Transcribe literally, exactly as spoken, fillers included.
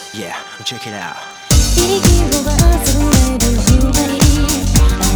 Yeah, check it out. 息を忘れるぐらい